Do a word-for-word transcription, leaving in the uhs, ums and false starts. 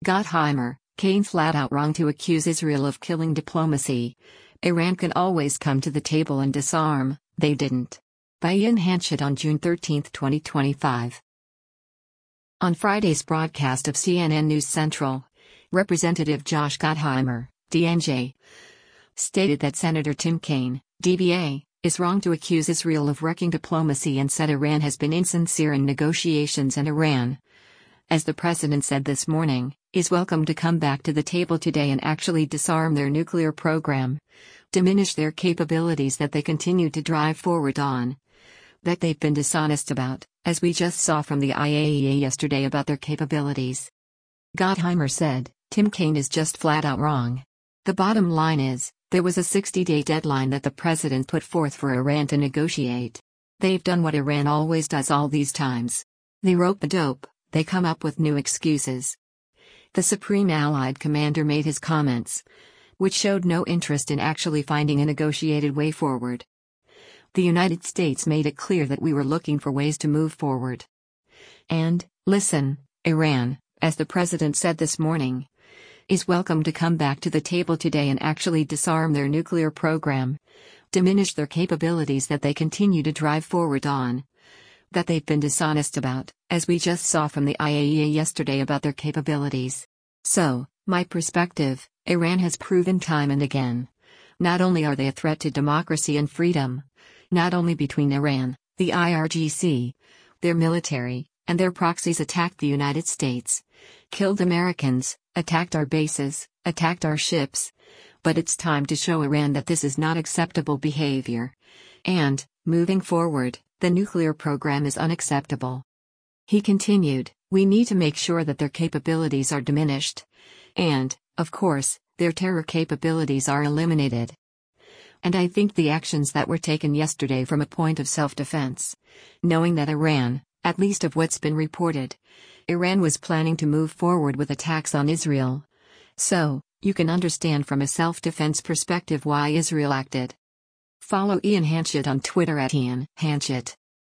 Gottheimer, Kane flat out wrong to accuse Israel of killing diplomacy. Iran can always come to the table and disarm, they didn't. By Ian Hanchett on June thirteenth, twenty twenty-five. On Friday's broadcast of C N N News Central, Representative Josh Gottheimer, D N J, stated that Senator Tim Kaine, D B A, is wrong to accuse Israel of wrecking diplomacy and said Iran has been insincere in negotiations and Iran, as the president said this morning, is welcome to come back to the table today and actually disarm their nuclear program, diminish their capabilities that they continue to drive forward on, that they've been dishonest about, as we just saw from the I A E A yesterday about their capabilities. Gottheimer said, Tim Kaine is just flat out wrong. The bottom line is, there was a sixty-day deadline that the president put forth for Iran to negotiate. They've done what Iran always does all these times. They rope the dope, they come up with new excuses. The Supreme Allied Commander made his comments, which showed no interest in actually finding a negotiated way forward. The United States made it clear that we were looking for ways to move forward. And, listen, Iran, as the president said this morning, is welcome to come back to the table today and actually disarm their nuclear program, diminish their capabilities that they continue to drive forward on, that they've been dishonest about, as we just saw from the I A E A yesterday about their capabilities. So, my perspective, Iran has proven time and again. Not only are they a threat to democracy and freedom, not only between Iran, the I R G C, their military, and their proxies attacked the United States, killed Americans, attacked our bases, attacked our ships, but it's time to show Iran that this is not acceptable behavior. And, moving forward, the nuclear program is unacceptable. He continued, we need to make sure that their capabilities are diminished. And, of course, their terror capabilities are eliminated. And I think the actions that were taken yesterday from a point of self-defense, knowing that Iran, at least of what's been reported, Iran was planning to move forward with attacks on Israel. So, you can understand from a self-defense perspective why Israel acted. Follow Ian Hanchett on Twitter at Ian Hanchett.